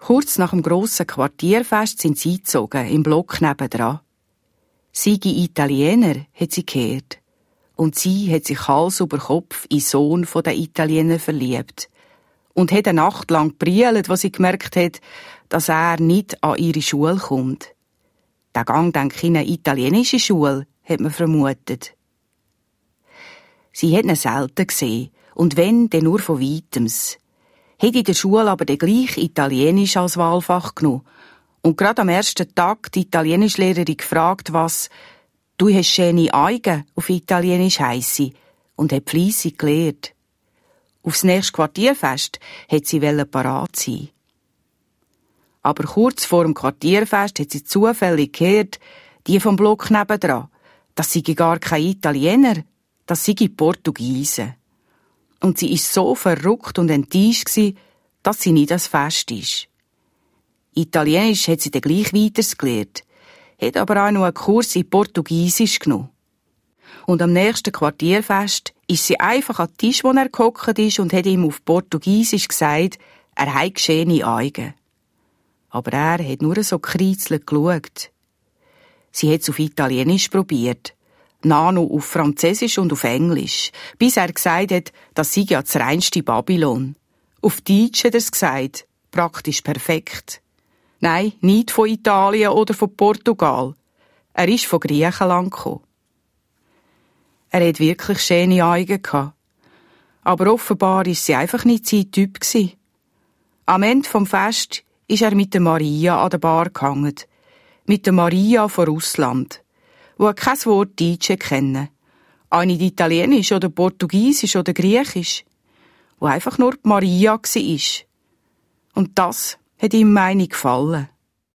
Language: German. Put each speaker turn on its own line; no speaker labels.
Kurz nach dem grossen Quartierfest sind sie eingezogen, im Block nebendran. Sie Italiener, hat sie gehört. Und sie hat sich Hals über Kopf in den Sohn der Italiener verliebt. Und hat eine Nacht lang gebrüllt, als sie gemerkt hat, dass er nicht an ihre Schule kommt. Der Gang, denke ich, in eine italienische Schule, hat man vermutet. Sie hat ihn selten gesehen, und wenn, dann nur von Weitems. Hat in der Schule aber dann gleich Italienisch als Wahlfach genommen. Und gerade am ersten Tag die Italienischlehrerin gefragt, was «Du hast schöne Augen» auf Italienisch heisse, und hat fleissig gelehrt. Aufs nächste Quartierfest hat sie parat sein. Aber kurz vor dem Quartierfest hat sie zufällig gehört, die vom Block nebendran, das sei gar kein Italiener, das sei Portugiesen. Und sie ist so verrückt und enttäuscht gsi, dass sie nicht das Fest ist. Italienisch hat sie dann gleich weitergelernt, hat aber auch noch einen Kurs in Portugiesisch genommen. Und am nächsten Quartierfest ist sie einfach an den Tisch, wo er gehockt ist, und hat ihm auf Portugiesisch gesagt, er habe schöne Augen. Aber er hat nur so kreizelnd geschaut. Sie hat es auf Italienisch probiert, Nano auf Französisch und auf Englisch, bis er gesagt hat, das sei ja das reinste Babylon. Auf Deutsch hat er es gesagt, praktisch perfekt. Nein, nicht von Italien oder von Portugal. Er ist von Griechenland gekommen. Er hat wirklich schöne Augen gehabt. Aber offenbar war sie einfach nicht sein Typ gewesen. Am Ende vom Fest ist er mit der Maria an der Bar gehangen. Mit der Maria von Russland, die kein Wort Deutsch kennen. Auch nicht Italienisch oder Portugiesisch oder Griechisch. Wo einfach nur die Maria war. Und das hat ihm meine gefallen.